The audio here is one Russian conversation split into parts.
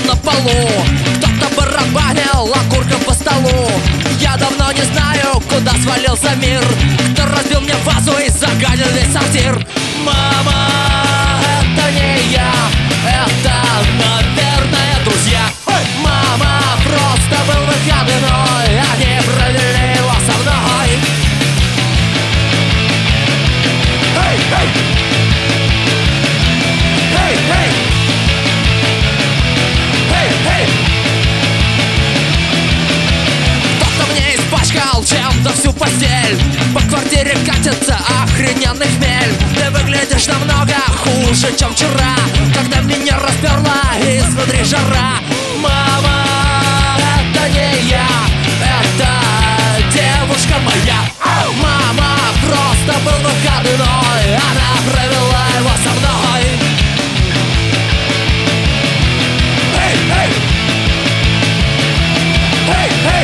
на полу. Кто-то барабанил окурком по столу. Я давно не знаю, куда свалился мир. Кто разбил мне вазу и загадил весь сортир. Мама, это не я, это, наверное, друзья. Мама, просто был выходной, они провели его со мной. Эй, эй! Эй, эй! Эй, эй! Кто-то мне испачкал чем-то всю постель. По квартире катится охрененный хмель. Ты выглядишь намного хуже, чем вчера, когда меня расперла изнутри жара. Мама, это не я, это девушка моя. Мама, просто был выходной, она провела его со мной. Эй, эй! Эй, эй!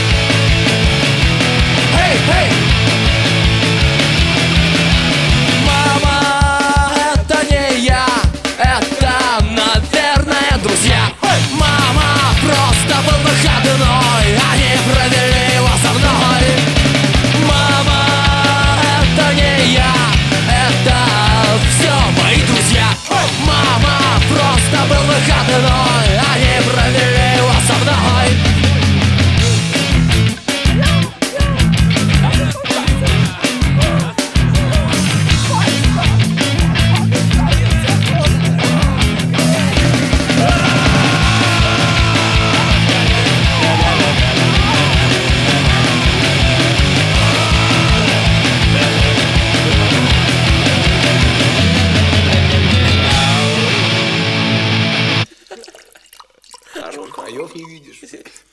Эй, эй! Мама, это не я, это, наверное, друзья. Мама, просто был выходной, они провели его со мной. Мама, это не я, это все мои друзья. Мама, просто был выходной, они провели его со мной. Краев не видишь.